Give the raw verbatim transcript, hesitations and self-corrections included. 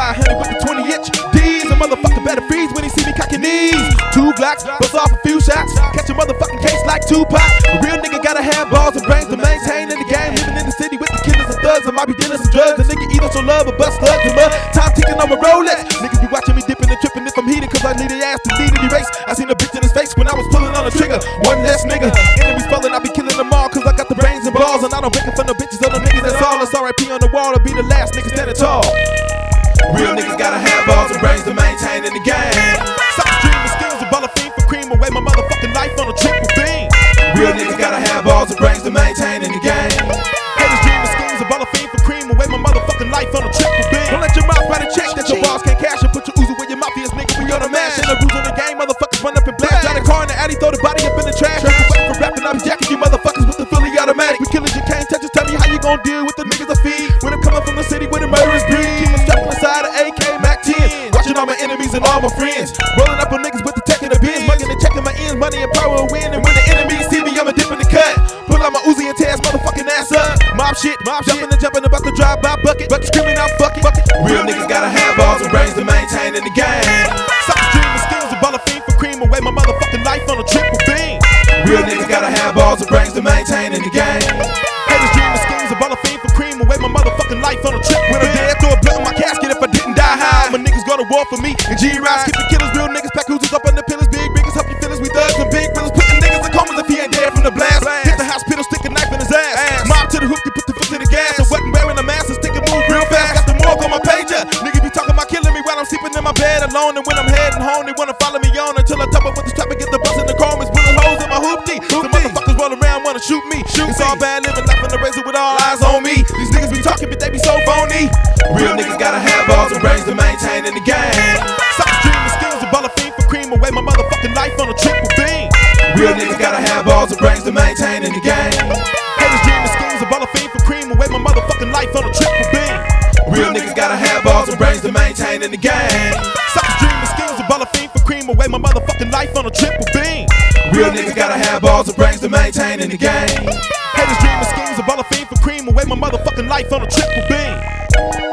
nine hundred with the twenty inch D's. A motherfucker better freeze when he see me cocking knees. Two blocks, bust off a few shots, catch a motherfucking case like Tupac. A real nigga gotta have balls and brains to maintain in the game. Living in the city with the killers and thugs, I might be dealing some drugs. A nigga either show love or bust slugs and mud. Time ticking on my Rolex. Niggas be watching me dipping and tripping if I'm heated, cause I lead their ass to lead the race. I seen a bitch in his face when I was pulling on the trigger. One less nigga, enemies falling, I be killing them all, cause I got the brains and balls. And I don't break it for no bitches or no niggas, that's all. It's R I P on the wall to be the last nigga standing tall. Real niggas gotta have balls and brains to maintain in the game. Suckers dreaming schemes and ball of fiend for cream away my motherfucking life on a triple beam. Real niggas gotta have balls and brains to maintain in the game. Haters dreaming schemes and ball of fiend for cream away my motherfucking life on a triple beam. Don't let your mouth write a check that your boss can't cash and put your Uzi where your mouth is, nigga. We on a mash and the rules on the game, motherfuckers run up and blast. Got a car in the alley, throw the body up in the trash. Triple waiting for rapping, I be jacking you motherfuckers with the fully automatic. We killers, you can't touch us, tell me how you gon' deal with the niggas I feed. When I'm coming from the city where the murderers breed. Keep me strapped inside an A K Mac ten, watching all my enemies and all my friends. Rolling up on niggas with the tech and the biz, mugging and checking my ends, money and power will win. And when the enemies see me, I'ma dip in the cut. Pull out my Uzi and tear his motherfucking ass up. Mob shit, mob jumping and jumping about to drive by bucket, but screaming out fuck it, fuck it. Real niggas gotta have balls and brains to maintain in the game. Suckers dreaming schemes and ball of fiend for cream away my motherfucking life on a triple beam. Real niggas gotta have balls and brains to maintain in the game. Haters dreaming schemes and ball of fiend for cream away my motherfucking life on a triple beam. When I'm dead, throw a blunt in my casket if I didn't die high. My niggas go to war for me and G-Rides keep the killers, real niggas pack Uzis up in the pillars, big biggers help you feelings, we thugs and big brothers putting niggas in comas if he ain't dead from the blast. Hit the hospital, stick a knife in his ass. Mob to the hoop, you put the foot to the gas. I wasn't wearing a mask and stick and move real fast. Got the morgue on my pager. Niggas be talking about killing me while I'm sleeping in my bed alone. And when I'm heading home, they wanna follow me on until I top up with the strap and get the bus in the chromes, pulling holes in my hoopty. The motherfuckers roll around wanna shoot me. Shoot it's all bad living life in the razor with all eyes on me. These niggas be talking, but they be so phony. Real niggas gotta have balls and brains to maintain in the game. Suckers dreaming schemes and ball of fiend for cream away my motherfucking life on a triple beam. Real niggas gotta have balls and brains to maintain in the game. Haters dreaming schemes and ball of fiend for cream away my motherfucking life on a triple beam. Real niggas gotta have balls and brains to maintain in the game. Suckers dreaming schemes and ball of fiend for cream away my motherfucking life on a triple beam. Real niggas gotta have balls and brains to maintain in the game. Haters dreaming schemes and ball of fiend for cream away my motherfucking life on a triple beam.